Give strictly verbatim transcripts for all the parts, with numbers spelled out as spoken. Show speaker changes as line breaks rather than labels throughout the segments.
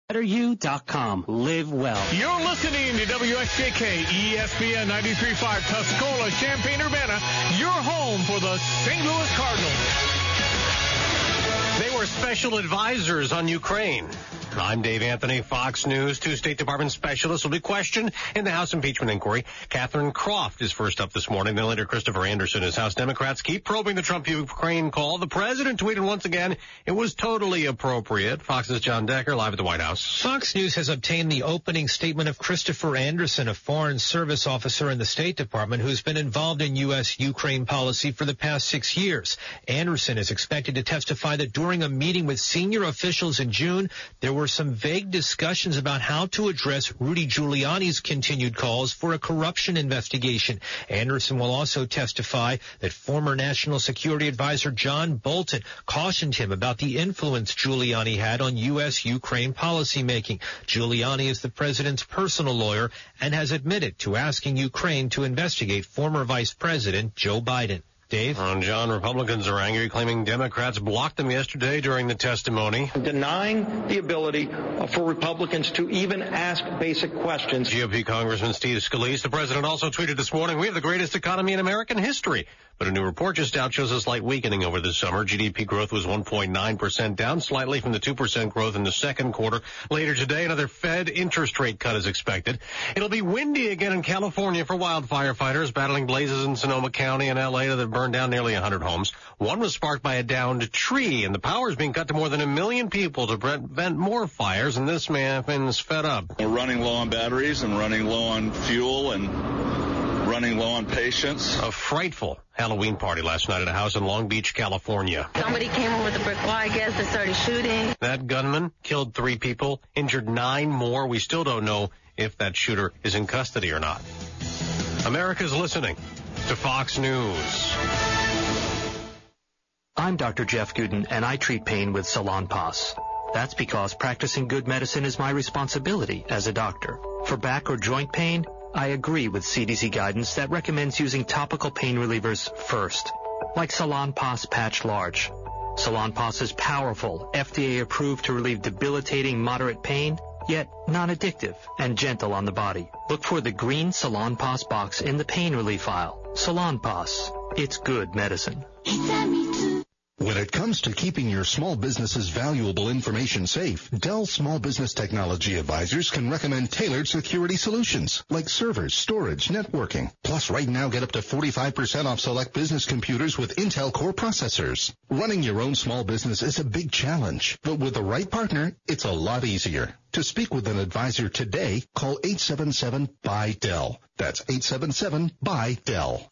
better you dot com. Live well.
You're listening to W S J K E S P N ninety-three point five Tuscola, Champaign-Urbana, your home for the Saint Louis Cardinals.
They were special advisors on Ukraine. I'm Dave Anthony, Fox News. Two State Department specialists will be questioned in the House impeachment inquiry. Catherine Croft is first up this morning. Then later, Christopher Anderson. As House Democrats keep probing the Trump-Ukraine call, the president tweeted once again it was totally appropriate. Fox's John Decker live at the White House.
Fox News has obtained the opening statement of Christopher Anderson, a Foreign Service officer in the State Department who's been involved in U S Ukraine policy for the past six years. Anderson is expected to testify that during a meeting with senior officials in June, there were some vague discussions about how to address Rudy Giuliani's continued calls for a corruption investigation. Anderson will also testify that former National Security Advisor John Bolton cautioned him about the influence Giuliani had on U S Ukraine policymaking. Giuliani is the president's personal lawyer and has admitted to asking Ukraine to investigate former Vice President Joe Biden. Dave?
Uh, John, Republicans are angry, claiming Democrats blocked them yesterday during the testimony.
Denying the ability for Republicans to even ask basic questions.
G O P Congressman Steve Scalise. The president also tweeted this morning, we have the greatest economy in American history. But a new report just out shows a slight weakening over the summer. G D P growth was one point nine percent, down slightly from the two percent growth in the second quarter. Later today, another Fed interest rate cut is expected. It'll be windy again in California for wildfire fighters battling blazes in Sonoma County and L A that burned down nearly one hundred homes. One was sparked by a downed tree, and the power is being cut to more than a million people to prevent more fires, and this man is fed up.
We're running low on batteries and running low on fuel and running low on patience.
A frightful Halloween party last night at a house in Long Beach, California.
Somebody came in with a brick wall, I guess, and started shooting.
That gunman killed three people, injured nine more. We still don't know if that shooter is in custody or not. America's listening to Fox News.
I'm Doctor Jeff Gooden, and I treat pain with Salonpas. That's because practicing good medicine is my responsibility as a doctor. For back or joint pain, I agree with C D C guidance that recommends using topical pain relievers first, like Salonpas Patch Large. Salonpas is powerful, F D A approved to relieve debilitating moderate pain, yet non-addictive and gentle on the body. Look for the green Salonpas box in the pain relief aisle. Salonpas, it's good medicine.
When it comes to keeping your small business's valuable information safe, Dell Small Business Technology Advisors can recommend tailored security solutions like servers, storage, networking. Plus, right now, get up to forty-five percent off select business computers with Intel Core processors. Running your own small business is a big challenge, but with the right partner, it's a lot easier. To speak with an advisor today, call eight seven seven, B Y, D E L. That's eight seven seven, B Y, D E L.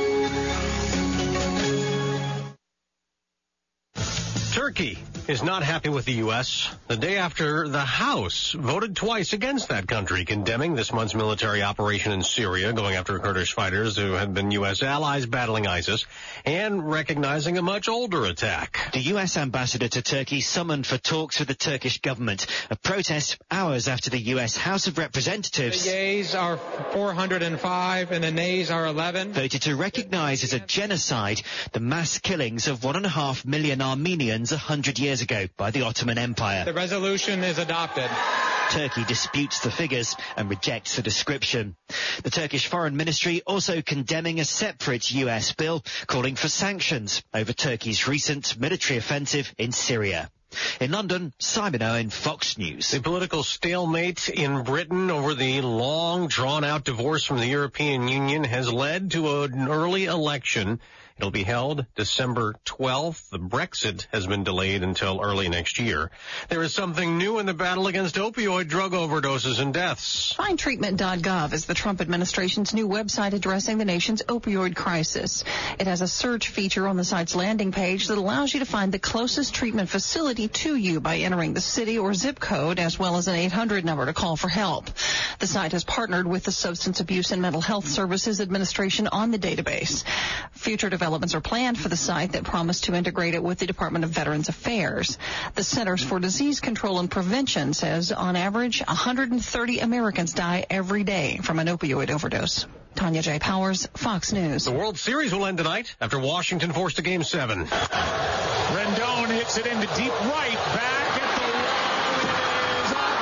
Turkey is not happy with the U S the day after the House voted twice against that country, condemning this month's military operation in Syria, going after Kurdish fighters who had been U S allies battling ISIS, and recognizing a much older attack.
The U S ambassador to Turkey summoned for talks with the Turkish government, a protest hours after the U S House of Representatives,
the yeas are four hundred five and the nays are eleven,
voted to recognize as a genocide the mass killings of one and a half million Armenians a hundred years ago by the Ottoman Empire.
The resolution is adopted.
Turkey disputes the figures and rejects the description. The Turkish Foreign Ministry also condemning a separate U S bill calling for sanctions over Turkey's recent military offensive in Syria. In London, Simon Owen, Fox News.
The political stalemate in Britain over the long, drawn-out divorce from the European Union has led to an early election. It'll be held December twelfth. The Brexit has been delayed until early next year. There is something new in the battle against opioid drug overdoses and deaths.
Find treatment dot gov is the Trump administration's new website addressing the nation's opioid crisis. It has a search feature on the site's landing page that allows you to find the closest treatment facility to you by entering the city or zip code, as well as an eight hundred number to call for help. The site has partnered with the Substance Abuse and Mental Health Services Administration on the database. Future developments are planned for the site that promise to integrate it with the Department of Veterans Affairs. The Centers for Disease Control and Prevention says on average one hundred thirty Americans die every day from an opioid overdose. Tanya J. Powers, Fox News.
The World Series will end tonight after Washington forced a game seven.
Rendon hits it into deep right. Back at the wall. It is off the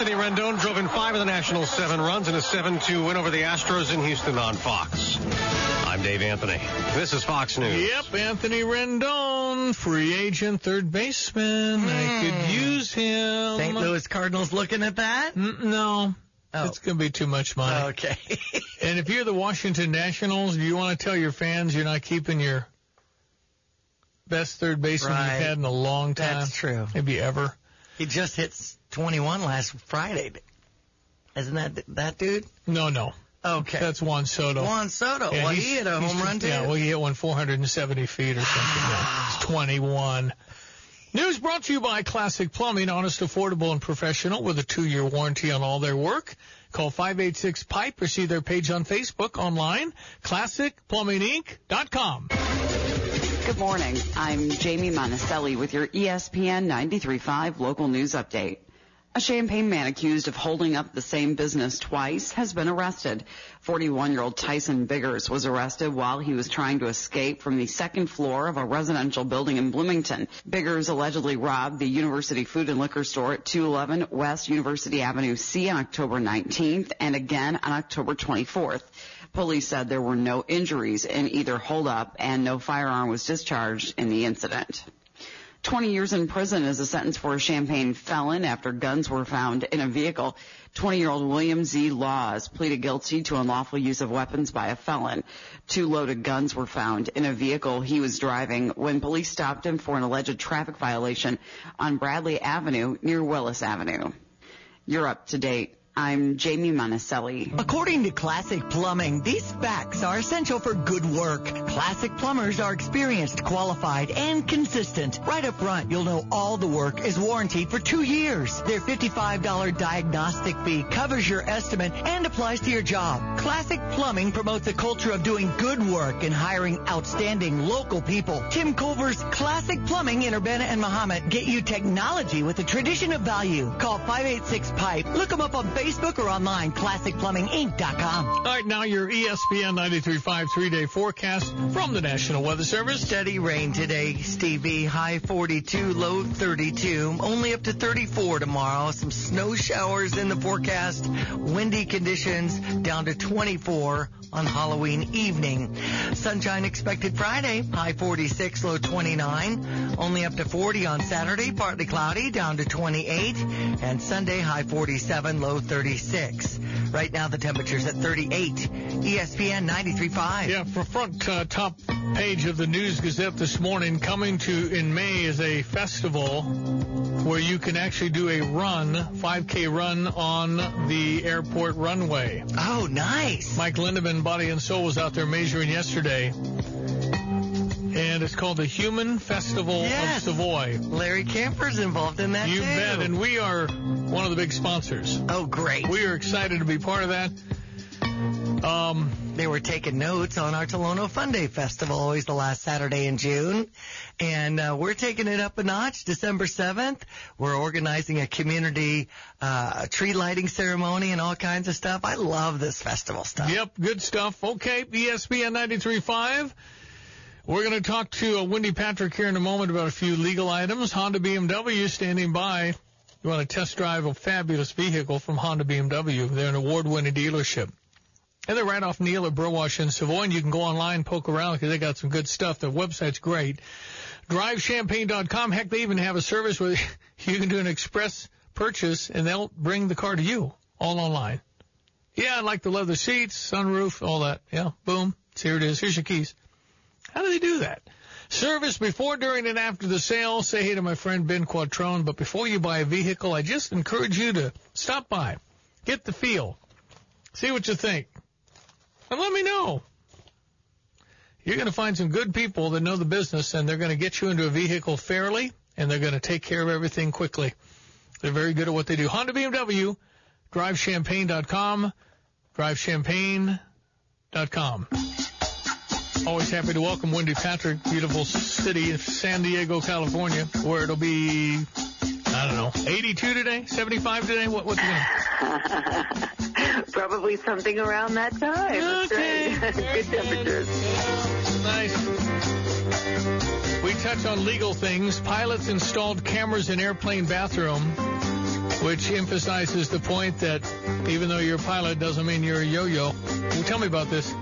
Anthony Rendon drove in five of the Nationals' seven runs in a seven two win over the Astros in Houston on Fox. I'm Dave Anthony. This is Fox News.
Yep, Anthony Rendon, free agent, third baseman. Mm. I could use him.
Saint Louis Cardinals looking at that?
Mm, no.
Oh.
It's going to be too much money.
Okay.
And if you're the Washington Nationals, do you want to tell your fans you're not keeping your best third baseman
right.
you've had in a long time?
That's true.
Maybe ever.
He just hit twenty-one last Friday. Isn't that that dude?
No, no.
Okay.
That's Juan Soto.
Juan Soto. Yeah, well, he hit a home run, too.
Yeah, well, he hit one four hundred seventy feet or something. Yeah, it's twenty-one. News brought to you by Classic Plumbing, honest, affordable, and professional with a two-year warranty on all their work. Call five eight six pipe or see their page on Facebook, online, classic plumbing inc dot com.
Good morning. I'm Jamie Monticelli with your E S P N ninety-three point five local news update. A Champaign man accused of holding up the same business twice has been arrested. forty-one-year-old Tyson Biggers was arrested while he was trying to escape from the second floor of a residential building in Bloomington. Biggers allegedly robbed the University Food and Liquor Store at two eleven West University Avenue C on October nineteenth and again on October twenty-fourth. Police said there were no injuries in either holdup and no firearm was discharged in the incident. twenty years in prison is a sentence for a Champaign felon after guns were found in a vehicle. twenty-year-old William Z. Laws pleaded guilty to unlawful use of weapons by a felon. Two loaded guns were found in a vehicle he was driving when police stopped him for an alleged traffic violation on Bradley Avenue near Willis Avenue. You're up to date. I'm Jamie Monticelli.
According to Classic Plumbing, these facts are essential for good work. Classic plumbers are experienced, qualified, and consistent. Right up front, you'll know all the work is warranted for two years. Their fifty-five dollars diagnostic fee covers your estimate and applies to your job. Classic Plumbing promotes a culture of doing good work and hiring outstanding local people. Tim Culver's Classic Plumbing in Urbana and Mahomet get you technology with a tradition of value. Call five eight six pipe. Look them up on Facebook. Facebook or online, classic plumbing inc dot com.
All right, now your E S P N ninety-three point five three-day forecast from the National Weather Service.
Steady rain today, Stevie. High forty-two, low thirty-two. Only up to thirty-four tomorrow. Some snow showers in the forecast. Windy conditions down to twenty-four on Halloween evening. Sunshine expected Friday. High forty-six, low twenty-nine. Only up to forty on Saturday. Partly cloudy, down to twenty-eight. And Sunday, high forty-seven, low thirty-six. Right now the temperature's at thirty-eight. E S P N ninety-three point five.
Yeah, for front uh, top page of the News Gazette this morning, coming to in May is a festival where you can actually do a run, five K run on the airport runway.
Oh, nice.
Mike Lindemann, Body and Soul, was out there measuring yesterday. And it's called the Human Festival
yes.
of Savoy.
Larry Camper's involved in that,
you
too.
You bet, and we are one of the big sponsors.
Oh, great.
We are excited to be part of that. Um,
they were taking notes on our Tolono Fun Day Festival, always the last Saturday in June. And uh, we're taking it up a notch, December seventh. We're organizing a community uh, tree lighting ceremony and all kinds of stuff. I love this festival stuff.
Yep, good stuff. Okay, E S P N ninety-three point five. We're going to talk to uh, Wendy Patrick here in a moment about a few legal items. Honda B M W standing by. You want to test drive a fabulous vehicle from Honda B M W. They're an award-winning dealership. And they're right off Neal at Burwash in Savoy, and you can go online and poke around because they got some good stuff. Their website's great. drive champaign dot com. Heck, they even have a service where you can do an express purchase, and they'll bring the car to you, all online. Yeah, I like the leather seats, sunroof, all that. Yeah, boom. Here it is. Here's your keys. How do they do that? Service before, during, and after the sale. Say hey to my friend Ben Quattrone. But before you buy a vehicle, I just encourage you to stop by, get the feel, see what you think, and let me know. You're going to find some good people that know the business, and they're going to get you into a vehicle fairly, and they're going to take care of everything quickly. They're very good at what they do. Honda B M W, drive champaign dot com, drive champaign dot com. Always happy to welcome Wendy Patrick, beautiful city of San Diego, California, where it'll be, I don't know, eighty-two today, seventy-five today? What, what's it going to
Probably something around that time.
Okay.
That's right. Good temperatures.
Nice. We touch on legal things. Pilots installed cameras in airplane bathroom. which emphasizes the point that even though you're a pilot doesn't mean you're a yo-yo. Well, tell me about this.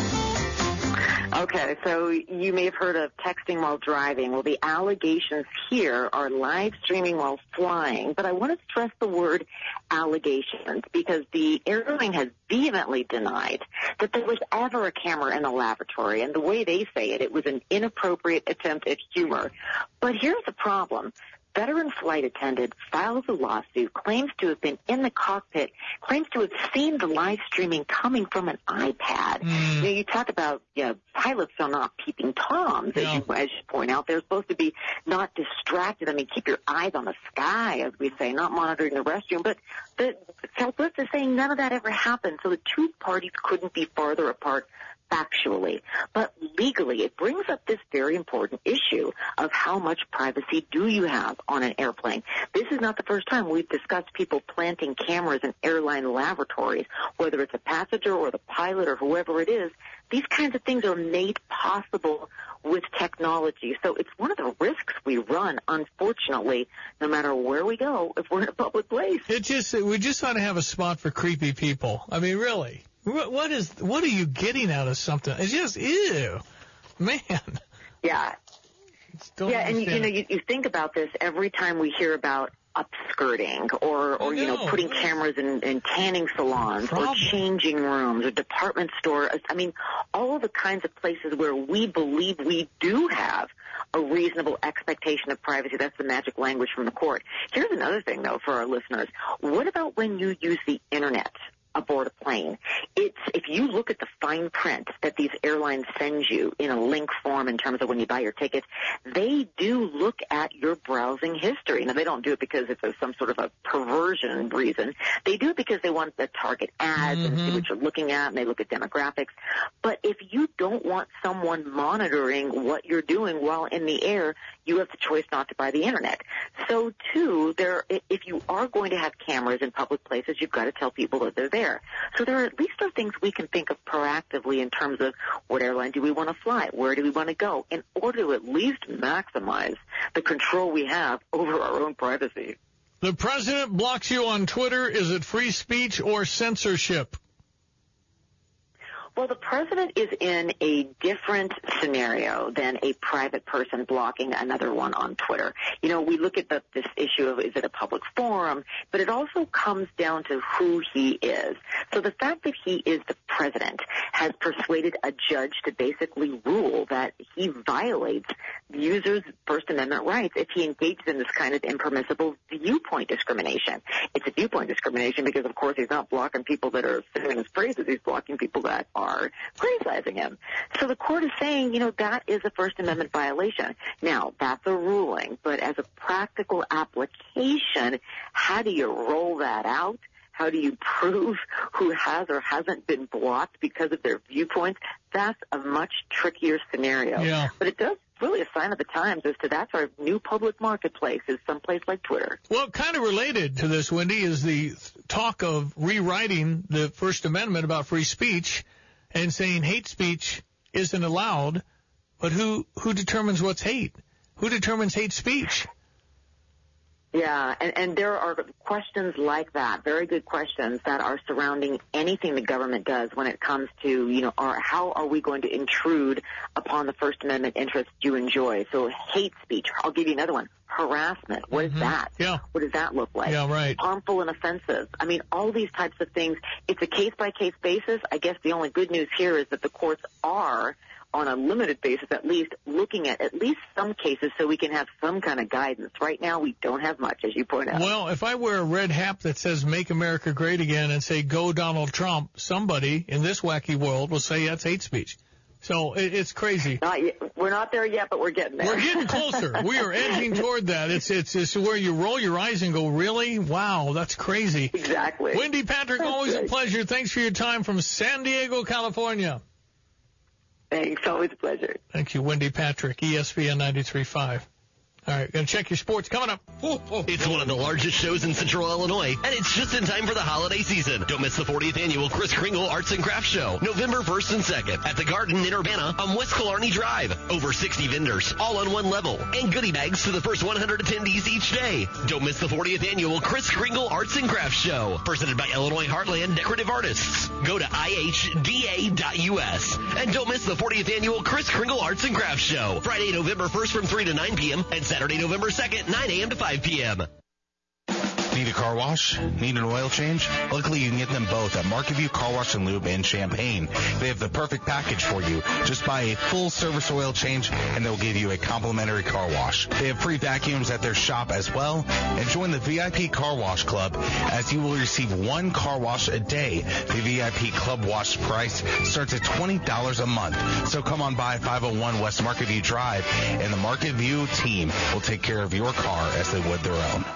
Okay, so you may have heard of texting while driving. Well, the allegations here are live streaming while flying, but I want to stress the word allegations because the airline has vehemently denied that there was ever a camera in the laboratory, and the way they say it, it was an inappropriate attempt at humor. But here's the problem. Veteran flight attendant files a lawsuit, claims to have been in the cockpit, claims to have seen the live streaming coming from an iPad. Mm. You know, you talk about, you know, pilots are not peeping Toms, yeah. as, you, as you point out. They're supposed to be not distracted. I mean, keep your eyes on the sky, as we say, not monitoring the restroom. But the Southwest is saying none of that ever happened, so the two parties couldn't be farther apart factually. But legally, it brings up this very important issue of how much privacy do you have on an airplane. This is not the first time we've discussed people planting cameras in airline laboratories, whether it's a passenger or the pilot or whoever it is. These kinds of things are made possible with technology. So it's one of the risks we run, unfortunately, no matter where we go, if we're in a public place.
It just, we just ought to have a spot for creepy people. I mean, really. What is, what are you getting out of something? It's just, ew, man.
Yeah. Yeah, and you, you know, you, you think about this every time we hear about upskirting or, or you know, putting cameras in, in tanning salons or changing rooms or department stores. I mean, all of the kinds of places where we believe we do have a reasonable expectation of privacy. That's the magic language from the court. Here's another thing, though, for our listeners. What about when you use the Internet aboard a plane? It's, if you look at the fine print that these airlines send you in a link form in terms of when you buy your tickets, they do look at your browsing history. Now, they don't do it because it's a, some sort of a perversion reason. They do it because they want to target ads mm-hmm. and see what you're looking at, and they look at demographics. But if you don't want someone monitoring what you're doing while in the air, you have the choice not to buy the Internet. So, too, there, if you are going to have cameras in public places, you've got to tell people that they're there. So there are at least are things we can think of proactively in terms of what airline do we want to fly, where do we want to go, in order to at least maximize the control we have over our own privacy.
The president blocks you on Twitter. Is it free speech or censorship?
Well, the president is in a different scenario than a private person blocking another one on Twitter. You know, we look at the, this issue of is it a public forum, but it also comes down to who he is. So the fact that he is the president has persuaded a judge to basically rule that he violates the user's First Amendment rights if he engages in this kind of impermissible viewpoint discrimination. It's a viewpoint discrimination because, of course, he's not blocking people that are singing his praises. He's blocking people that are are criticizing him. So the court is saying, you know, that is a First Amendment violation. Now, that's a ruling, but as a practical application, how do you roll that out? How do you prove who has or hasn't been blocked because of their viewpoints? That's a much trickier scenario.
Yeah.
But it does really a sign of the times as to that's our new public marketplace is someplace like Twitter.
Well, kind of related to this, Wendy, is the talk of rewriting the First Amendment about free speech and saying hate speech isn't allowed. But who, who determines what's hate? Who determines hate speech?
Yeah, and, and there are questions like that, very good questions that are surrounding anything the government does when it comes to, you know, are, how are we going to intrude upon the First Amendment interests you enjoy? So hate speech, I'll give you another one. Harassment, what
mm-hmm.
is that?
Yeah.
What does that look like?
Yeah, right.
Harmful and offensive. I mean, all these types of things. It's a case-by-case basis. I guess the only good news here is that the courts are, on a limited basis at least, looking at at least some cases so we can have some kind of guidance. Right now, we don't have much, as you point out.
Well, if I wear a red hat that says Make America Great Again and say Go Donald Trump, somebody in this wacky world will say that's hate speech. So it, it's crazy.
Not yet. We're not there yet, but we're getting there.
We're getting closer. We are edging toward that. It's, it's it's where you roll your eyes and go, really? Wow, that's crazy.
Exactly.
Wendy Patrick,
that's
always
great.
a pleasure. Thanks for your time from San Diego, California.
Thanks. Always a pleasure.
Thank you, Wendy Patrick, E S P N ninety-three point five. All right, gonna check your sports coming up.
It's one of the largest shows in Central Illinois, and it's just in time for the holiday season. Don't miss the fortieth Annual Kris Kringle Arts and Crafts Show, November first and second at the Garden in Urbana on West Killarney Drive. Over sixty vendors, all on one level, and goodie bags for the first one hundred attendees each day. Don't miss the fortieth Annual Kris Kringle Arts and Crafts Show, presented by Illinois Heartland Decorative Artists. Go to I H D A dot U S. And don't miss the fortieth Annual Kris Kringle Arts and Crafts Show, Friday, November first from three to nine p.m. and Saturday, November second, nine a.m. to five p.m.
Need a car wash? Need an oil change? Luckily, you can get them both at Market View Car Wash and Lube in Champaign. They have the perfect package for you. Just buy a full service oil change, and they'll give you a complimentary car wash. They have free vacuums at their shop as well. And join the V I P Car Wash Club, as you will receive one car wash a day. The V I P Club wash price starts at twenty dollars a month. So come on by five oh one West Market View Drive, and the Market View team will take care of your car as they would their own.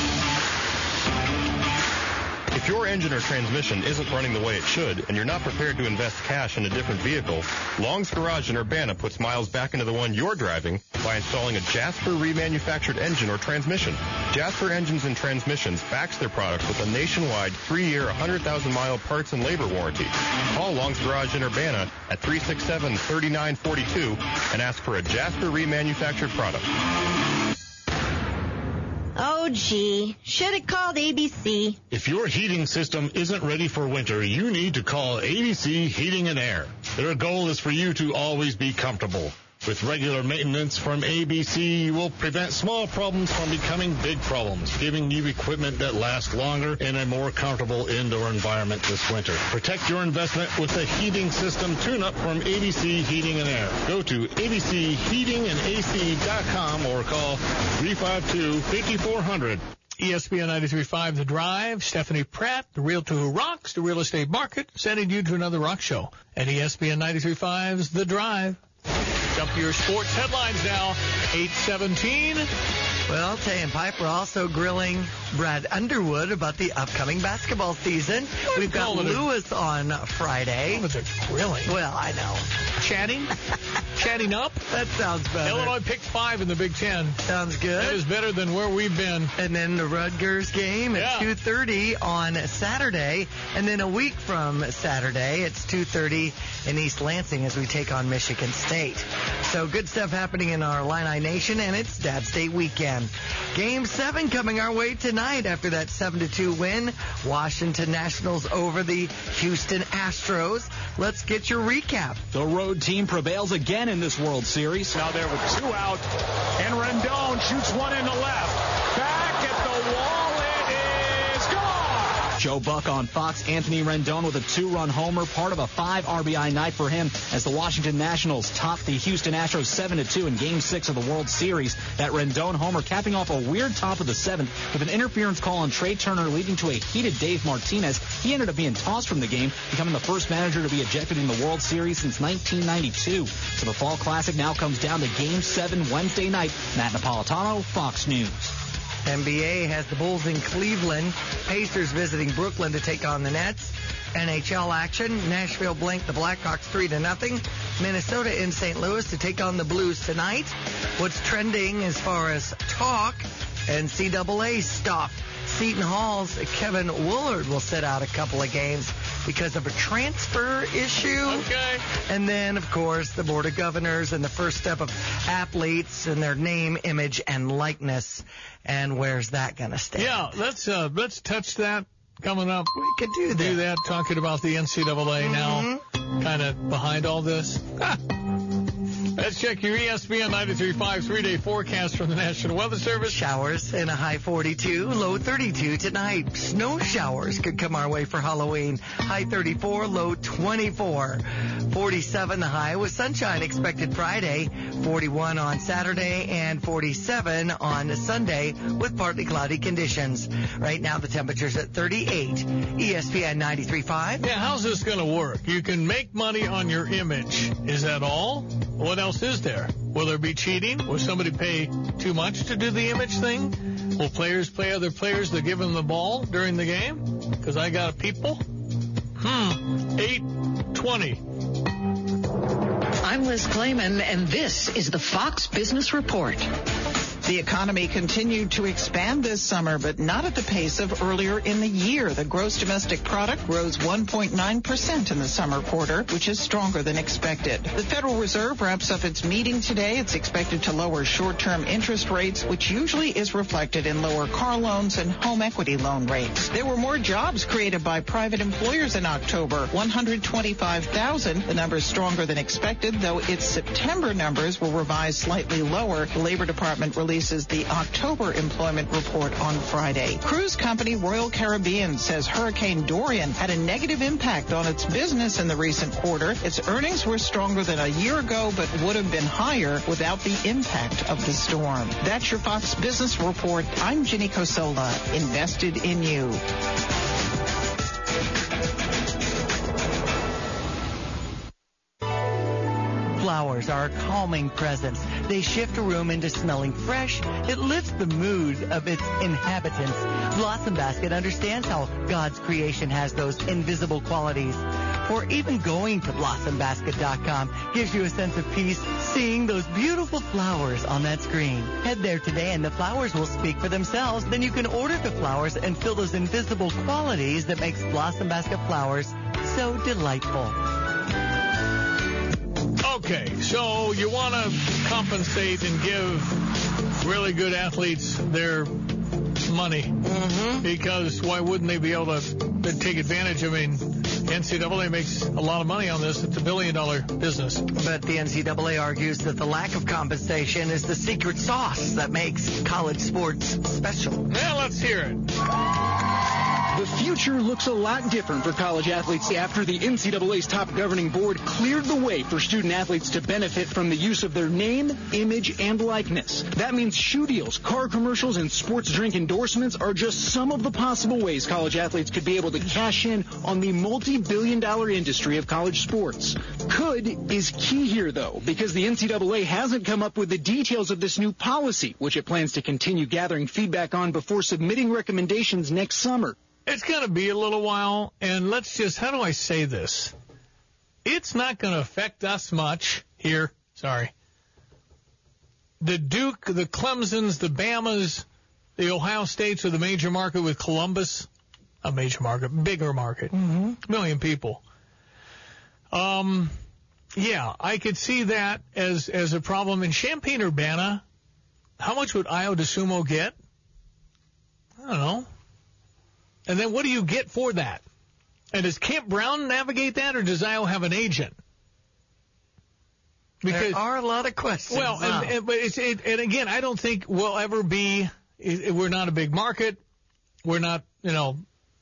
If your engine or transmission isn't running the way it should, and you're not prepared to invest cash in a different vehicle, Long's Garage in Urbana puts miles back into the one you're driving by installing a Jasper remanufactured engine or transmission. Jasper Engines and Transmissions backs their products with a nationwide three-year, one hundred thousand mile parts and labor warranty. Call Long's Garage in Urbana at three six seven, three nine four two and ask for a Jasper remanufactured product.
Oh, gee. Should have called A B C.
If your heating system isn't ready for winter, you need to call A B C Heating and Air. Their goal is for you to always be comfortable. With regular maintenance from A B C, you will prevent small problems from becoming big problems, giving you equipment that lasts longer in a more comfortable indoor environment this winter. Protect your investment with a heating system tune-up from A B C Heating and Air. Go to A B C heating and A C dot com or call three five two, five four zero zero.
E S P N ninety-three point five The Drive, Stephanie Pratt, the realtor who rocks the real estate market, sending you to another rock show at E S P N ninety-three point five's The Drive. Jump to your sports headlines now, eight seventeen.
Well, Tay and Piper also grilling Brad Underwood about the upcoming basketball season. We've got Lewis a, on Friday.
Oh, it's a grilling.
Well, I know.
Chatting? Chatting up?
That sounds better.
Illinois picked five in the Big Ten.
Sounds good.
That is better than where we've been.
And then the Rutgers game at yeah. two thirty on Saturday. And then a week from Saturday, it's two thirty in East Lansing as we take on Michigan State. So good stuff happening in our Illini Nation, and it's Dad State weekend. Game seven coming our way tonight after that seven to two win. Washington Nationals over the Houston Astros. Let's get your recap.
The road team prevails again in this World Series.
Now there with two out, and Rendon shoots one in the left. Back at the wall, it is gone!
Joe Buck on Fox. Anthony Rendon with a two-run homer, part of a five R B I night for him as the Washington Nationals top the Houston Astros seven to two in Game six of the World Series. That Rendon homer capping off a weird top of the seventh with an interference call on Trey Turner, leading to a heated Dave Martinez. He ended up being tossed from the game, becoming the first manager to be ejected in the World Series since nineteen ninety-two. So the Fall Classic now comes down to Game seven Wednesday night. Matt Napolitano, Fox News.
N B A has the Bulls in Cleveland. Pacers visiting Brooklyn to take on the Nets. N H L action. Nashville blanked the Blackhawks three to nothing. Minnesota in Saint Louis to take on the Blues tonight. What's trending as far as talk? N C double A stuff. Seton Hall's Kevin Woolard will sit out a couple of games because of a transfer issue.
Okay.
And then, of course, the Board of Governors and the first step of athletes and their name, image, and likeness. And where's that going to stand?
Yeah, let's uh, let's touch that coming up.
We could do that.
Do that, talking about the N C double A
mm-hmm.
now, kind of behind all this. Let's check your E S P N ninety-three point five three-day forecast from the National Weather Service.
Showers in a high forty-two, low thirty-two tonight. Snow showers could come our way for Halloween. High thirty-four, low twenty-four. forty-seven the high with sunshine expected Friday. forty-one on Saturday and forty-seven on Sunday with partly cloudy conditions. Right now the temperature's at thirty-eight. E S P N ninety-three point five.
Yeah, how's this going to work? You can make money on your image. Is that all? What else is there? Will there be cheating? Will somebody pay too much to do the image thing? Will players play other players that give them the ball during the game? Because I got a people. Hmm. eight twenty.
I'm Liz Clayman, and this is the Fox Business Report.
The economy continued to expand this summer, but not at the pace of earlier in the year. The gross domestic product rose one point nine percent in the summer quarter, which is stronger than expected. The Federal Reserve wraps up its meeting today. It's expected to lower short-term interest rates, which usually is reflected in lower car loans and home equity loan rates. There were more jobs created by private employers in October, one hundred twenty-five thousand. The number is stronger than expected, though its September numbers were revised slightly lower. The Labor Department releases the October employment report on Friday. Cruise company Royal Caribbean says Hurricane Dorian had a negative impact on its business in the recent quarter. Its earnings were stronger than a year ago, but would have been higher without the impact of the storm. That's your Fox Business Report. I'm Ginny Cosola, invested in you.
Flowers are a calming presence. They shift a room into smelling fresh. It lifts the mood of its inhabitants. Blossom Basket understands how God's creation has those invisible qualities. Or even going to blossom basket dot com gives you a sense of peace seeing those beautiful flowers on that screen. Head there today and the flowers will speak for themselves. Then you can order the flowers and feel those invisible qualities that makes Blossom Basket flowers so delightful.
Okay, so you want to compensate and give really good athletes their money. Mm-hmm. Because why wouldn't they be able to take advantage? I mean, N C double A makes a lot of money on this. It's a billion-dollar business.
But the N C double A argues that the lack of compensation is the secret sauce that makes college sports special.
Well, let's hear it.
The future looks a lot different for college athletes after the N C double A's top governing board cleared the way for student athletes to benefit from the use of their name, image, and likeness. That means shoe deals, car commercials, and sports drink endorsements are just some of the possible ways college athletes could be able to cash in on the multi-billion dollar industry of college sports. Could is key here, though, because the N C double A hasn't come up with the details of this new policy, which it plans to continue gathering feedback on before submitting recommendations next summer.
It's going to be a little while, and let's just, how do I say this? It's not going to affect us much here. Sorry. The Duke, the Clemsons, the Bamas, the Ohio States are the major market with Columbus. A major market, bigger market. Mm-hmm. Million people. Um, yeah, I could see that as, as a problem. In Champaign-Urbana, how much would Io DeSumo get? I don't know. And then what do you get for that? And does Camp Brown navigate that, or does Io have an agent?
Because, there are a lot of questions.
Well,
wow.
and, and, but it's, it, and again, I don't think we'll ever be, it, we're not a big market. We're not, you know,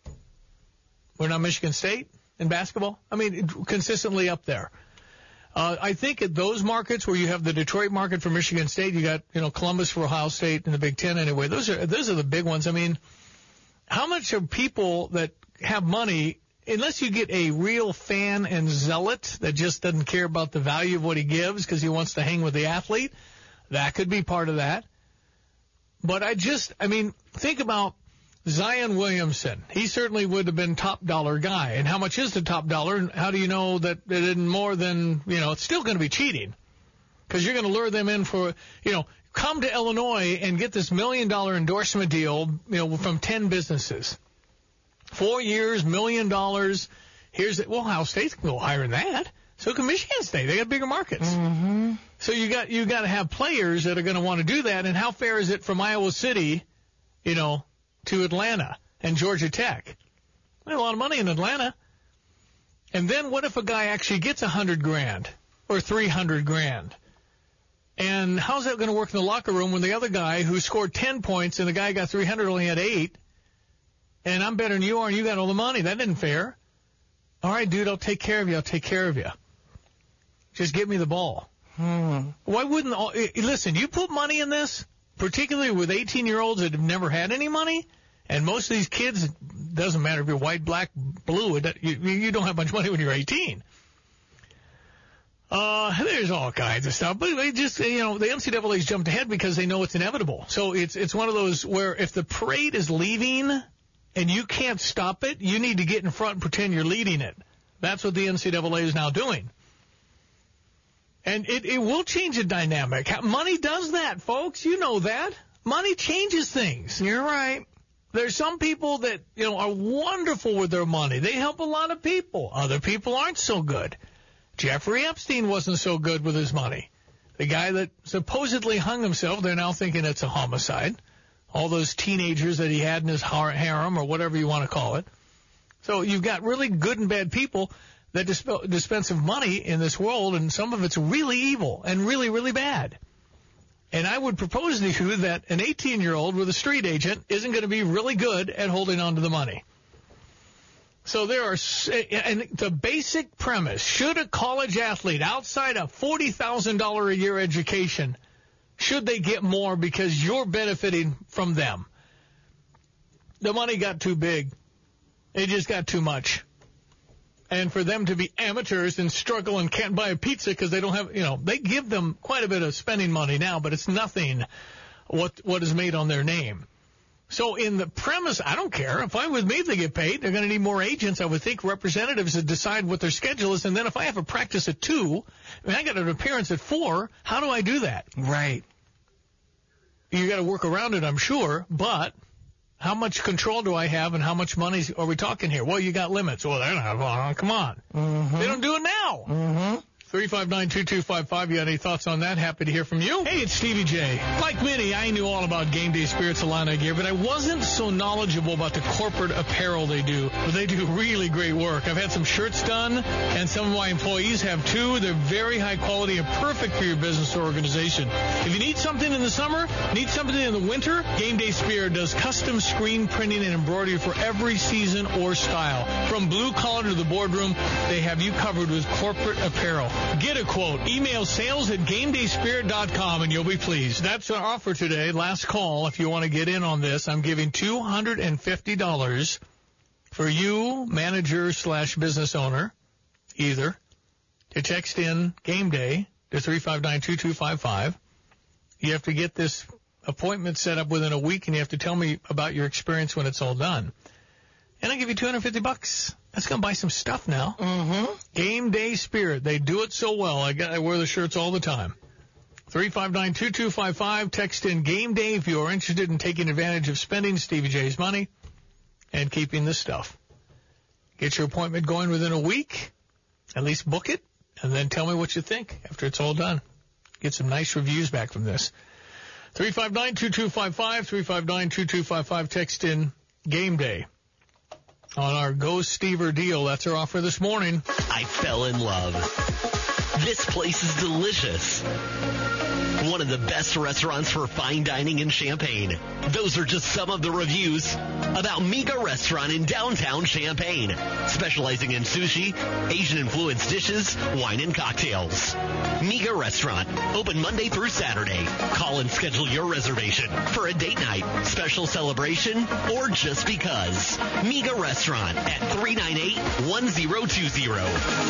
we're not Michigan State in basketball. I mean, consistently up there. Uh, I think at those markets where you have the Detroit market for Michigan State, you got, you know, Columbus for Ohio State and the Big Ten anyway. Those are, those are the big ones. I mean, how much are people that have money, unless you get a real fan and zealot that just doesn't care about the value of what he gives because he wants to hang with the athlete, that could be part of that. But I just, I mean, think about Zion Williamson. He certainly would have been top dollar guy. And how much is the top dollar? And how do you know that it isn't more than, you know, it's still going to be cheating because you're going to lure them in for, you know, come to Illinois and get this million dollar endorsement deal, you know, from ten businesses. Four years, million dollars. Here's it. Well, Ohio State's can go higher than that. So can Michigan State. They got bigger markets.
Mm-hmm.
So you got you got to have players that are going to want to do that. And how fair is it from Iowa City, you know, to Atlanta and Georgia Tech? There's a lot of money in Atlanta. And then what if a guy actually gets a hundred grand or three hundred grand? And how's that going to work in the locker room when the other guy who scored ten points and the guy got three hundred only had eight? And I'm better than you are and you got all the money. That isn't fair. All right, dude, I'll take care of you. I'll take care of you. Just give me the ball.
Hmm.
Why wouldn't all, listen, you put money in this, particularly with eighteen-year-olds that have never had any money, and most of these kids, it doesn't matter if you're white, black, blue, it, you, you don't have much money when you're eighteen. Uh, there's all kinds of stuff, but they just, you know, the N C double A's jumped ahead because they know it's inevitable. So it's, it's one of those where if the parade is leaving and you can't stop it, you need to get in front and pretend you're leading it. That's what the N C double A is now doing. And it, it will change the dynamic. Money does that, folks. You know that. Money changes things.
You're right.
There's some people that, you know, are wonderful with their money. They help a lot of people. Other people aren't so good. Jeffrey Epstein wasn't so good with his money. The guy that supposedly hung himself, they're now thinking it's a homicide. All those teenagers that he had in his harem or whatever you want to call it. So you've got really good and bad people that disp- dispense of money in this world, and some of it's really evil and really, really bad. And I would propose to you that an eighteen-year-old with a street agent isn't going to be really good at holding on to the money. So there are, and the basic premise, should a college athlete outside a forty thousand dollars a year education, should they get more because you're benefiting from them? The money got too big. It just got too much. And for them to be amateurs and struggle and can't buy a pizza because they don't have, you know, they give them quite a bit of spending money now, but it's nothing what what is made on their name. So in the premise, I don't care. If I'm with me, if they get paid, they're going to need more agents. I would think representatives to decide what their schedule is. And then if I have a practice at two, I mean, I got an appearance at four, how do I do that?
Right.
You got to work around it, I'm sure, but how much control do I have and how much money are we talking here? Well, you got limits. Well, they're not. Well, come on.
Mm-hmm.
They don't do it now.
Mm-hmm.
three five nine, two two five five. You got any thoughts on that? Happy to hear from you. Hey, it's Stevie J. Like many, I knew all about Game Day Spirits Illini gear, but I wasn't so knowledgeable about the corporate apparel they do. But they do really great work. I've had some shirts done, and some of my employees have too. They're very high quality and perfect for your business or organization. If you need something in the summer, need something in the winter, Game Day Spirit does custom screen printing and embroidery for every season or style. From blue collar to the boardroom, they have you covered with corporate apparel. Get a quote. Email sales at game day spirit dot com and you'll be pleased. That's our offer today. Last call. If you want to get in on this, I'm giving two hundred fifty dollars for you, manager slash business owner, either, to text in Game Day to three five nine, two two five five. You have to get this appointment set up within a week, and you have to tell me about your experience when it's all done. And I'll give you two hundred fifty bucks. That's going to buy some stuff now.
Mm-hmm.
Game Day Spirit. They do it so well. I, got, I wear the shirts all the time. three five nine, two two five five. Text in Game Day if you are interested in taking advantage of spending Stevie J's money and keeping this stuff. Get your appointment going within a week. At least book it. And then tell me what you think after it's all done. Get some nice reviews back from this. three five nine, two two five five. three five nine, two two five five. Text in Game Day. On our Go Stever deal, that's our offer this morning.
I fell in love. This place is delicious. One of the best restaurants for fine dining in Champaign. Those are just some of the reviews about Miga Restaurant in downtown Champaign, specializing in sushi, Asian-influenced dishes, wine, and cocktails. Miga Restaurant, open Monday through Saturday. Call and schedule your reservation for a date night, special celebration, or just because. Miga Restaurant at three nine eight, one zero two zero.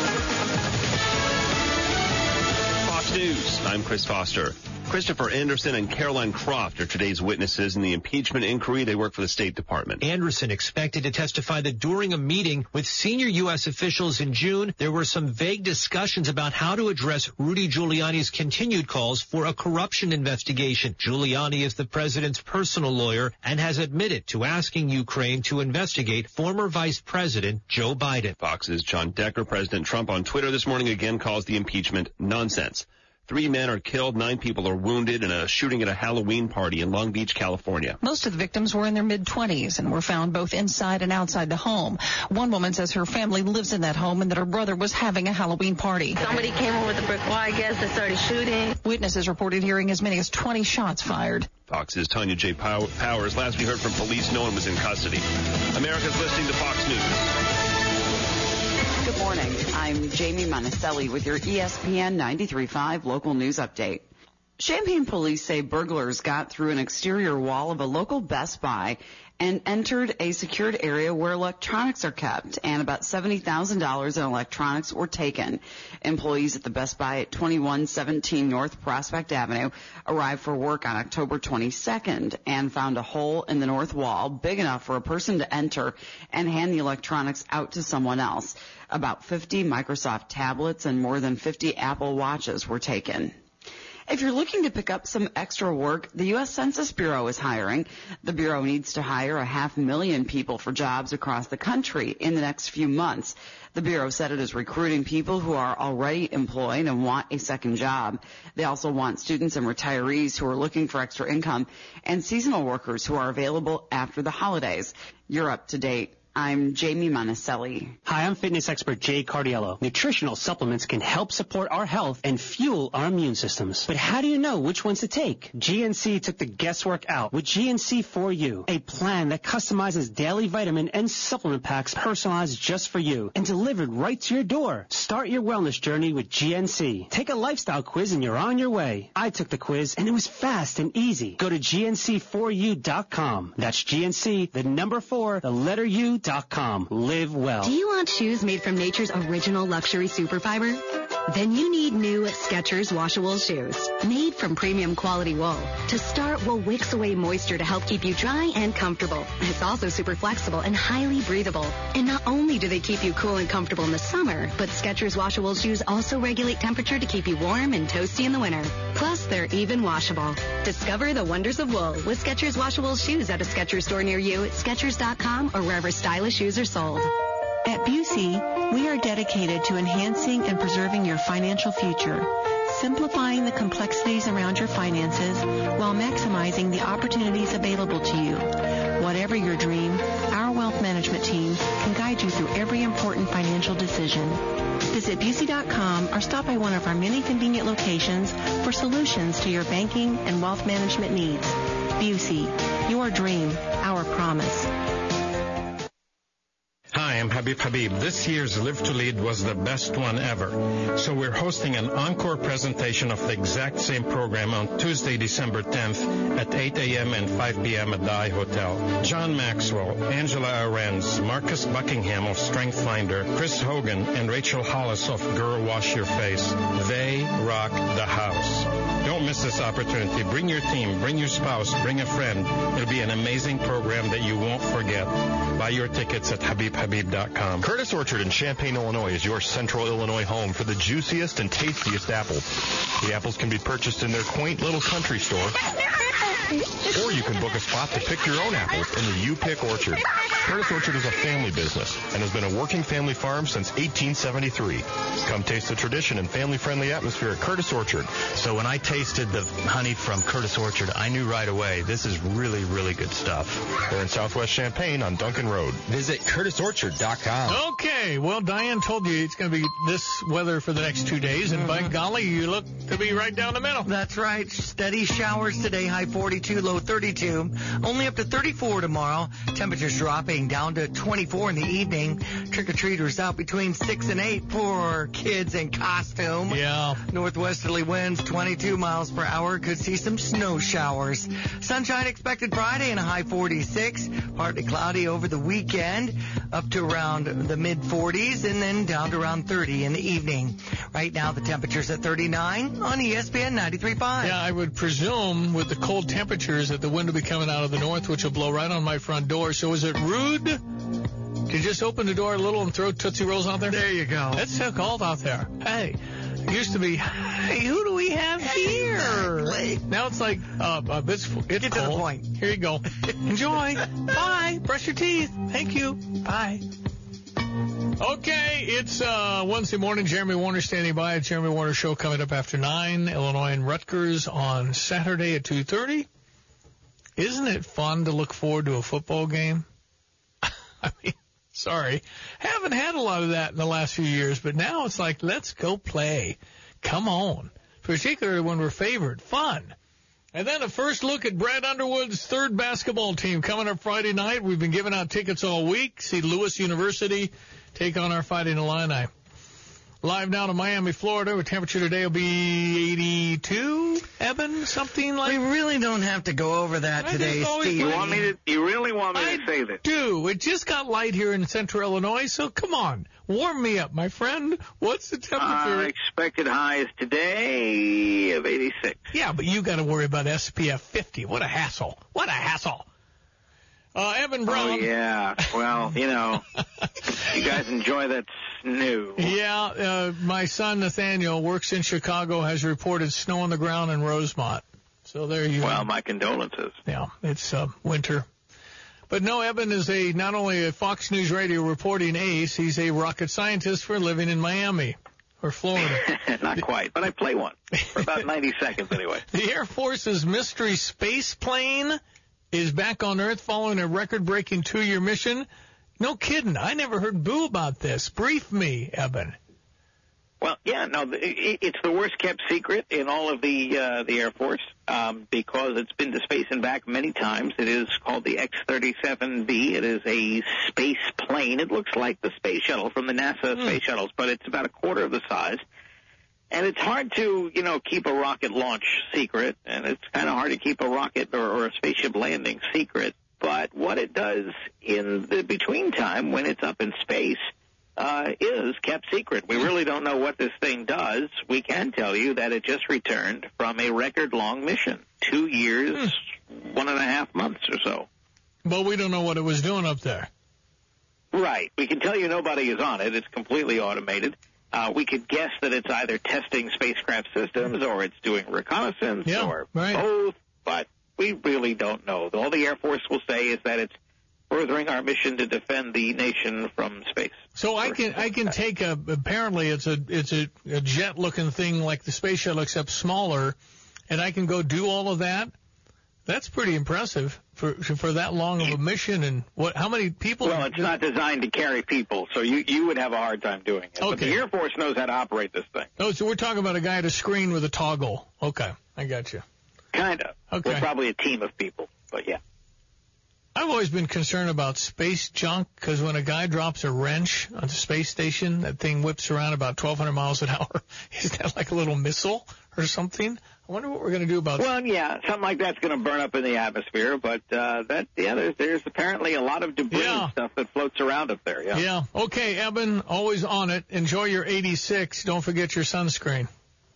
Fox News, I'm Chris Foster. Christopher Anderson and Caroline Croft are today's witnesses in the impeachment inquiry. They work for the State Department.
Anderson expected to testify that during a meeting with senior U S officials in June, there were some vague discussions about how to address Rudy Giuliani's continued calls for a corruption investigation. Giuliani is the president's personal lawyer and has admitted to asking Ukraine to investigate former Vice President Joe Biden.
Fox's John Decker, President Trump on Twitter this morning again calls the impeachment nonsense. Three men are killed, nine people are wounded in a shooting at a Halloween party in Long Beach, California.
Most of the victims were in their mid-twenties and were found both inside and outside the home. One woman says her family lives in that home and that her brother was having a Halloween party.
Somebody came in with a brick wall, I guess, and started shooting.
Witnesses reported hearing as many as twenty shots fired.
Fox's Tanya J. Powers. Last we heard from police, no one was in custody. America's listening to Fox News.
Good morning. I'm Jamie Monticelli with your E S P N ninety-three point five local news update. Champaign police say burglars got through an exterior wall of a local Best Buy and entered a secured area where electronics are kept, and about seventy thousand dollars in electronics were taken. Employees at the Best Buy at twenty-one seventeen North Prospect Avenue arrived for work on October twenty-second and found a hole in the north wall big enough for a person to enter and hand the electronics out to someone else. About fifty Microsoft tablets and more than fifty Apple Watches were taken. If you're looking to pick up some extra work, the U S Census Bureau is hiring. The Bureau needs to hire a half million people for jobs across the country in the next few months. The Bureau said it is recruiting people who are already employed and want a second job. They also want students and retirees who are looking for extra income and seasonal workers who are available after the holidays. You're up to date. I'm Jamie Monticelli.
Hi, I'm fitness expert Jay Cardiello. Nutritional supplements can help support our health and fuel our immune systems. But how do you know which ones to take? G N C took the guesswork out with G N C for You, a plan that customizes daily vitamin and supplement packs personalized just for you and delivered right to your door. Start your wellness journey with G N C. Take a lifestyle quiz and you're on your way. I took the quiz and it was fast and easy. Go to G N C for you dot com. That's G N C, the number four, the letter U. Dot com. Live well.
Do you want shoes made from nature's original luxury superfiber? Then you need new Skechers washable shoes, made from premium quality wool. To start, wool wicks away moisture to help keep you dry and comfortable. It's also super flexible and highly breathable. And not only do they keep you cool and comfortable in the summer, but Skechers washable shoes also regulate temperature to keep you warm and toasty in the winter. Plus, they're even washable. Discover the wonders of wool with Skechers washable shoes at a Skechers store near you at Skechers dot com or wherever stylish shoes are sold.
At Busey, we are dedicated to enhancing and preserving your financial future, simplifying the complexities around your finances while maximizing the opportunities available to you. Whatever your dream, our wealth management team can guide you through every important financial decision. Visit Busey dot com or stop by one of our many convenient locations for solutions to your banking and wealth management needs. Busey, your dream, our promise.
Hi, I'm Habib Habib. This year's Live to Lead was the best one ever. So we're hosting an encore presentation of the exact same program on Tuesday, December tenth at eight a.m. and five p.m. at the I Hotel. John Maxwell, Angela Arenz, Marcus Buckingham of Strength Finder, Chris Hogan, and Rachel Hollis of Girl Wash Your Face. They rock the house. Don't miss this opportunity. Bring your team, bring your spouse, bring a friend. It'll be an amazing program that you won't forget. Buy your tickets at Habib Habib dot com.
Curtis Orchard in Champaign, Illinois is your central Illinois home for the juiciest and tastiest apples. The apples can be purchased in their quaint little country store, or you can book a spot to pick your own apples in the You Pick Orchard. Curtis Orchard is a family business and has been a working family farm since eighteen seventy-three. Come taste the tradition and family-friendly atmosphere at Curtis Orchard.
So when I tasted the honey from Curtis Orchard, I knew right away this is really, really good stuff.
They're in Southwest Champaign on Duncan Road.
Visit Curtis Orchard dot com.
Okay, well, Diane told you it's going to be this weather for the next two days, and by golly, you look to be right down the middle.
That's right. Steady showers today, high forty-two, low thirty-two. Only up to thirty-four tomorrow. Temperatures dropping down to twenty-four in the evening. Trick-or-treaters out between six and eight for kids in costume.
Yeah.
Northwesterly winds twenty-two miles per hour. Could see some snow showers. Sunshine expected Friday and a high forty-six. Partly cloudy over the weekend, up to around the mid forties, and then down to around thirty in the evening. Right now, the temperature's at thirty-nine on E S P N ninety-three point five.
Yeah, I would presume with the cold temperatures that the wind will be coming out of the north, which will blow right on my front door. So is it rude to just open the door a little and throw Tootsie Rolls out there?
There you go.
It's so cold out there. Hey, it used to be, hey, who do we have here? Now it's like, uh, uh it's, it's
Get
cold.
to the point.
Here you go. Enjoy. Bye. Brush your teeth. Thank you. Bye. Okay, it's uh, Wednesday morning. Jeremy Warner standing by. At Jeremy Warner Show coming up after nine. Illinois and Rutgers on Saturday at two thirty. Isn't it fun to look forward to a football game? I mean, sorry. Haven't had a lot of that in the last few years, but now it's like, let's go play. Come on. Particularly when we're favored. Fun. And then a first look at Brad Underwood's third basketball team coming up Friday night. We've been giving out tickets all week. See Lewis University take on our Fighting Illini. Live now to Miami, Florida, where temperature today will be eighty-two, Eben, something like
We really don't have to go over that
I
today,
just always
Steve.
do.
You want me to? You really want me
I
to say this?
do. It just got light here in central Illinois, so come on. Warm me up, my friend. What's the temperature?
Uh, expected high is today of eighty-six.
Yeah, but you got to worry about S P F fifty. What a hassle. What a hassle. Uh, Evan Brown.
Oh, yeah. Well, you know, you guys enjoy that snow.
Yeah, uh, my son Nathaniel works in Chicago, has reported snow on the ground in Rosemont. So there you go.
Well, my condolences.
Yeah, it's uh, winter. But no, Evan is a not only a Fox News Radio reporting ace, he's a rocket scientist for living in Miami or Florida.
Not quite, but I play one for about ninety seconds anyway.
The Air Force's mystery space plane is back on Earth following a record-breaking two-year mission. No kidding. I never heard boo about this. Brief me, Eben.
Well, yeah, no, it, it's the worst-kept secret in all of the uh, the Air Force um, because it's been to space and back many times. It is called the X thirty-seven B. It is a space plane. It looks like the space shuttle from the NASA
Hmm.
space shuttles, but it's about a quarter of the size. And it's hard to, you know, keep a rocket launch secret, and it's kind of hard to keep a rocket or, or a spaceship landing secret. But what it does in the between time when it's up in space uh, is kept secret. We really don't know what this thing does. We can tell you that it just returned from a record-long mission, two years, one and a half months or so.
But we don't know what it was doing up there.
Right. We can tell you nobody is on it. It's completely automated. Uh, we could guess that it's either testing spacecraft systems or it's doing reconnaissance
Yeah,
or
right.
both, but we really don't know. All the Air Force will say is that it's furthering our mission to defend the nation from space.
So I can I can take a apparently it's a it's a, a jet looking thing like the space shuttle except smaller, and I can go do all of that. That's pretty impressive for for that long of a mission. And what? How many people?
Well, it's not designed to carry people, so you you would have a hard time doing it. But
Okay.
the Air Force knows how to operate this thing.
Oh, so we're talking about a guy at a screen with a toggle. Okay, I got you.
Kind of.
Okay.
We're probably a team of people, but yeah.
I've always been concerned about space junk because when a guy drops a wrench on the space station, that thing whips around about twelve hundred miles an hour. Is that like a little missile or something? I wonder what we're going to do about
Well, yeah, something like that's going to burn up in the atmosphere, but uh, that yeah, there's there's apparently a lot of debris
Yeah.
and stuff that floats around up there. Yeah.
Yeah. Okay, Eben, always on it. Enjoy your eighty-six. Don't forget your sunscreen.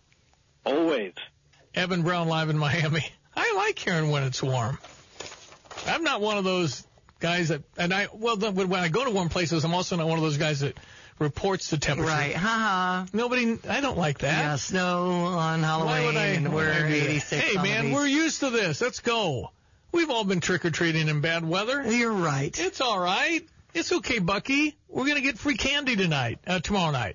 Always.
Eben Brown live in Miami. I like hearing when it's warm. I'm not one of those guys that, and I, well, the- when I go to warm places, I'm also not one of those guys that reports the temperature.
Right, haha.
Nobody, I don't like that.
Yeah, snow on
Why
Halloween,
would I?
and
why would I
we're
do that?
eighty-six
Hey,
on the
man,
beach.
we're used to this. Let's go. We've all been trick-or-treating in bad weather.
You're right.
It's all right. It's okay, Bucky. We're going to get free candy tonight, uh, tomorrow night.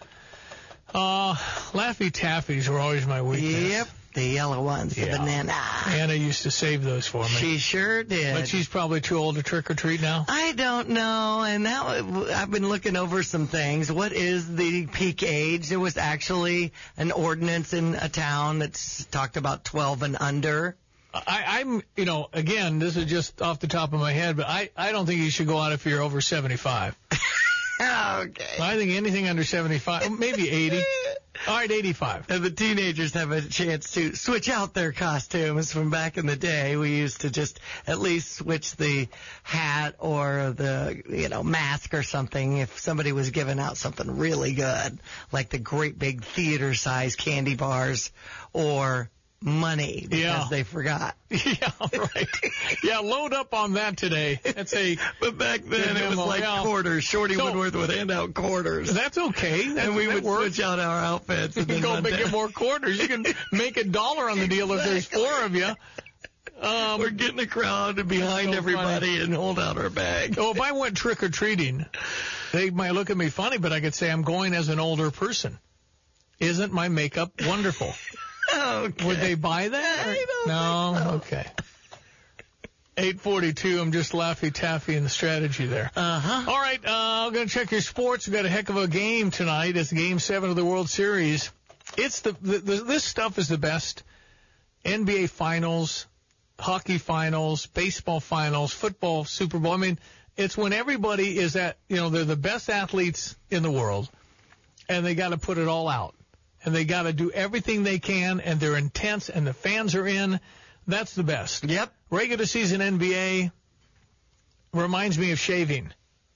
Uh, Laffy Taffies were always my weakness.
Yep, the yellow ones, the
Yeah.
banana.
Anna used to save those for me.
She sure did.
But she's probably too old to trick-or-treat now.
I don't know, and now I've been looking over some things. What is the peak age? There was actually an ordinance in a town that's talked about twelve and under.
I, I'm, you know, again, this is just off the top of my head, but I, I don't think you should go out if you're over seventy-five.
Okay.
I think anything under seventy-five, maybe eighty. All right, eighty-five.
And the teenagers have a chance to switch out their costumes from back in the day. We used to just at least switch the hat or the, you know, mask or something if somebody was giving out something really good, like the great big theater size candy bars or money because
Yeah.
they forgot.
Yeah, right. Yeah, load up on that today. That's a.
But back then it was
demo,
like
yeah.
quarters. Shorty
So-
Woodworth would hand out quarters.
That's okay. That's,
and we
that
would
works.
switch out our outfits.
You
And
can
then
go
one
make
day-
it more quarters. You can make a dollar on the deal if there's four of you. Um,
We're getting a crowd behind
so
everybody and hold out our bag.
Oh, if I went trick-or-treating, they might look at me funny, but I could say I'm going as an older person. Isn't my makeup wonderful?
Okay.
Would they buy that?
I don't
no?
think so.
Okay. eight forty-two, I'm just Laffy Taffy in the strategy there.
Uh-huh.
All right, uh, I'm going to check your sports. We've got a heck of a game tonight. It's game seven of the World Series. It's the, the, the this stuff is the best. N B A Finals, hockey finals, baseball finals, football, Super Bowl. I mean, it's when everybody is at, you know, they're the best athletes in the world. and they got to put it all out. And they got to do everything they can, and they're intense, and the fans are in. That's the best.
Yep.
Regular season N B A reminds me of shaving.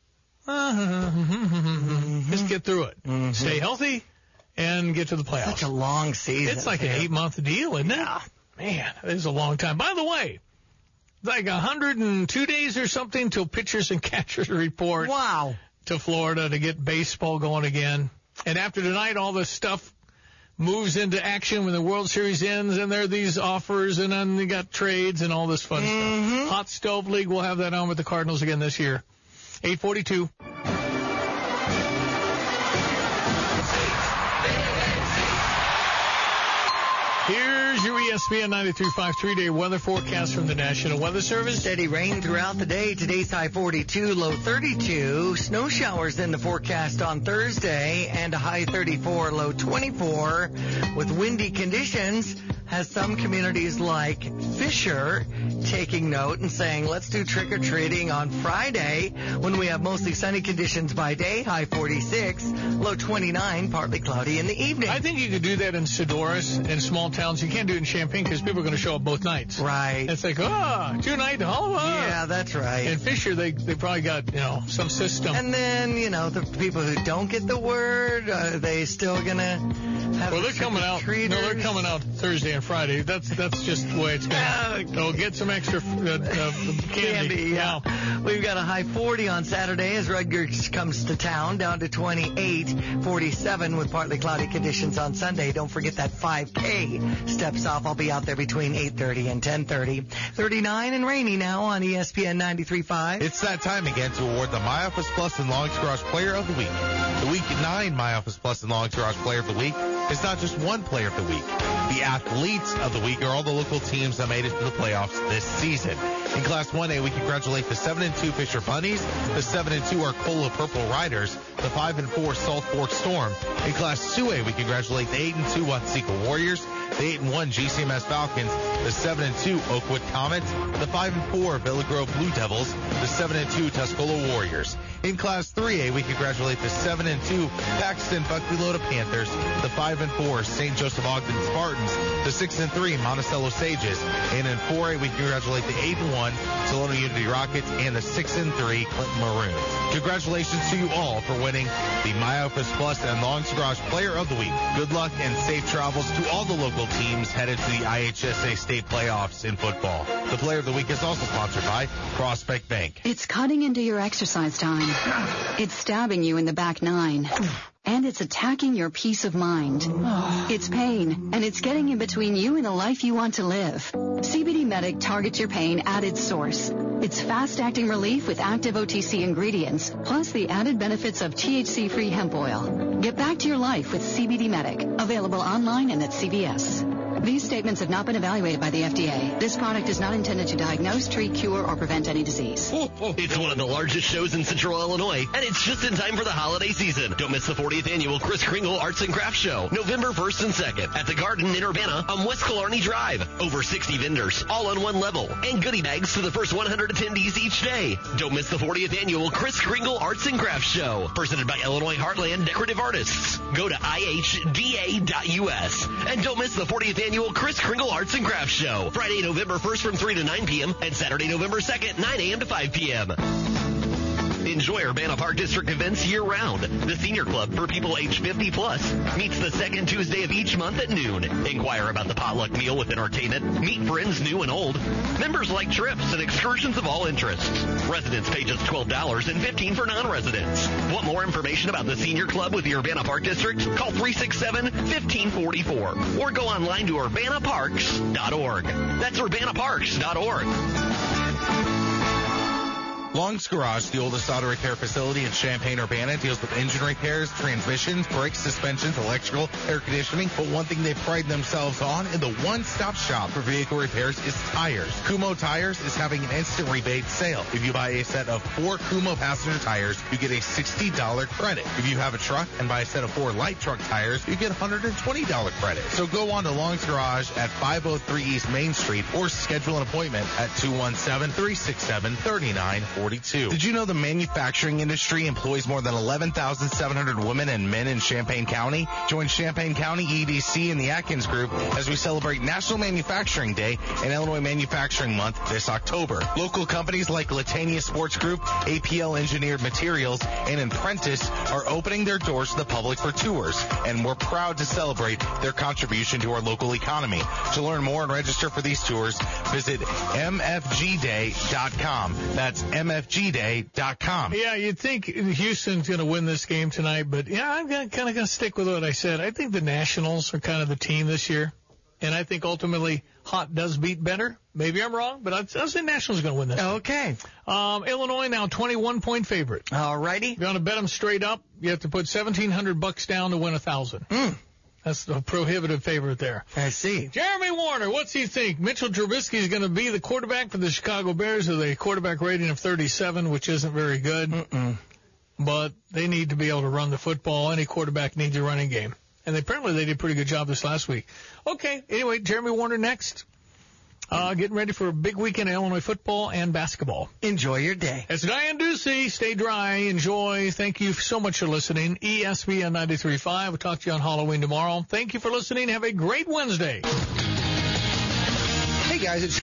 Mm-hmm. Just get through it. Mm-hmm. Stay healthy and get to the playoffs.
Such a long season.
It's like an eight-month deal, isn't it?
Yeah.
Man, it is a long time. By the way, like one hundred two days or something till pitchers and catchers report.
Wow.
To Florida to get baseball going again. And after tonight, all this stuff moves into action when the World Series ends, and there are these offers, and then you got trades and all this fun
mm-hmm.
stuff. Hot Stove League, we'll have that on with the Cardinals again this year. eight forty-two. Here's your E S P N ninety-three point five three-day weather forecast from the National Weather Service.
Steady rain throughout the day. Today's high forty-two, low thirty-two. Snow showers in the forecast on Thursday, and a high thirty-four, low twenty-four. With windy conditions, has some communities like Fisher taking note and saying, let's do trick-or-treating on Friday when we have mostly sunny conditions by day, high forty-six, low twenty-nine, partly cloudy in the evening.
I think you could do that in Sedoris and small towns. You can't do it in Champaign because people are going to show up both nights.
Right.
It's like, ah, oh, two night, oh,
yeah, that's right.
In Fisher, they they probably got, you know, some system.
And then, you know, the people who don't get the word, are they still going to have
Well, they're coming out.
treaters?
No, they're coming out Thursday and Friday. That's that's just the way it's going. Uh, They'll get some extra uh, uh, candy.
Candy, yeah. yeah. We've got a high forty on Saturday as Rutgers comes to town, down to twenty-eight, forty-seven with partly cloudy conditions on Sunday. Don't forget that five K steps off. I'll be out there between eight thirty and ten thirty. thirty-nine and rainy now on E S P N ninety-three point five.
It's that time again to award the My Office Plus and Long's Garage Player of the Week. The Week nine My Office Plus and Long's Garage Player of the Week is not just one Player of the Week. The athletes of the week are all the local teams that made it to the playoffs this season. In Class one A, we congratulate the seven and two Fisher Bunnies, the seven and two Arcola Purple Riders, the five and four Salt Fork Storm. In Class two A, we congratulate the eight and two Watseka Warriors, the eight and one G C M S Falcons, the seven and two Oakwood Comets, the five and four Villa Grove Blue Devils, the seven and two Tuscola Warriors. In Class three A, we congratulate the seven and two Paxton Buckley Loda Panthers, the five and four Saint Joseph Ogden Spartans, the six and three Monticello Sages, and in four A, we congratulate the eight and one Salona Unity Rockets and the six and three Clinton Maroons. Congratulations to you all for winning the My Office Plus and Long's Garage Player of the Week. Good luck and safe travels to all the local teams headed to the I H S A state playoffs in football. The Player of the Week is also sponsored by Prospect Bank.
It's cutting into your exercise time. It's stabbing you in the back nine. And it's attacking your peace of mind. It's pain, and it's getting in between you and the life you want to live. C B D Medic targets your pain at its source. It's fast-acting relief with active O T C ingredients, plus the added benefits of T H C-free hemp oil. Get back to your life with C B D Medic, available online and at C V S. These statements have not been evaluated by the F D A. This product is not intended to diagnose, treat, cure, or prevent any disease.
It's one of the largest shows in Central Illinois, and it's just in time for the holiday season. Don't miss the fortieth Annual Kris Kringle Arts and Crafts Show, November first and second at the Garden in Urbana on West Killarney Drive. Over sixty vendors, all on one level, and goodie bags to the first one hundred attendees each day. Don't miss the fortieth Annual Kris Kringle Arts and Crafts Show, presented by Illinois Heartland Decorative Artists. Go to I H D A dot U S, and don't miss the fortieth Annual Kris Kringle Arts and Crafts Show, Friday, November first from three to nine p.m. and Saturday, November second, nine a.m. to five p.m. Enjoy Urbana Park District events year-round. The Senior Club for people age fifty plus meets the second Tuesday of each month at noon. Inquire about the potluck meal with entertainment. Meet friends new and old. Members like trips and excursions of all interests. Residents pay just twelve dollars and fifteen dollars for non-residents. Want more information about the Senior Club with the Urbana Park District? Call three six seven, one five four four or go online to urbana parks dot org. That's urbana parks dot org.
Long's Garage, the oldest auto repair facility in Champaign-Urbana, deals with engine repairs, transmissions, brakes, suspensions, electrical, air conditioning. But one thing they pride themselves on in the one-stop shop for vehicle repairs is tires. Kumho Tires is having an instant rebate sale. If you buy a set of four Kumho passenger tires, you get a sixty dollars credit. If you have a truck and buy a set of four light truck tires, you get one hundred twenty dollars credit. So go on to Long's Garage at five oh three East Main Street or schedule an appointment at two one seven, three six seven, three nine four forty-two. Did you know the manufacturing industry employs more than eleven thousand seven hundred women and men in Champaign County? Join Champaign County E D C and the Atkins Group as we celebrate National Manufacturing Day and Illinois Manufacturing Month this October. Local companies like Latania Sports Group, A P L Engineered Materials, and Apprentice are opening their doors to the public for tours, and we're proud to celebrate their contribution to our local economy. To learn more and register for these tours, visit m f g day dot com. That's m f g day dot com.
Yeah, you'd think Houston's going to win this game tonight, but yeah, I'm kind of going to stick with what I said. I think the Nationals are kind of the team this year, and I think ultimately hot does beat better. Maybe I'm wrong, but I'd, I'd say Nationals going to win this.
Okay.
Um, Illinois now twenty-one point favorite.
All righty.
If you want to bet them straight up, you have to put seventeen hundred bucks down to win a thousand.
Mm.
That's the prohibitive favorite there.
I see.
Jeremy Warner, what's he think? Mitchell Trubisky is going to be the quarterback for the Chicago Bears with a quarterback rating of thirty-seven, which isn't very good.
Mm-mm.
But they need to be able to run the football. Any quarterback needs a running game. And they, apparently they did a pretty good job this last week. Okay, anyway, Jeremy Warner next. Uh, getting ready for a big weekend of Illinois football and basketball.
Enjoy your day.
It's Diane Ducey. Stay dry. Enjoy. Thank you so much for listening. E S P N ninety-three point five. We'll talk to you on Halloween tomorrow. Thank you for listening. Have a great Wednesday.
Hey, guys. It's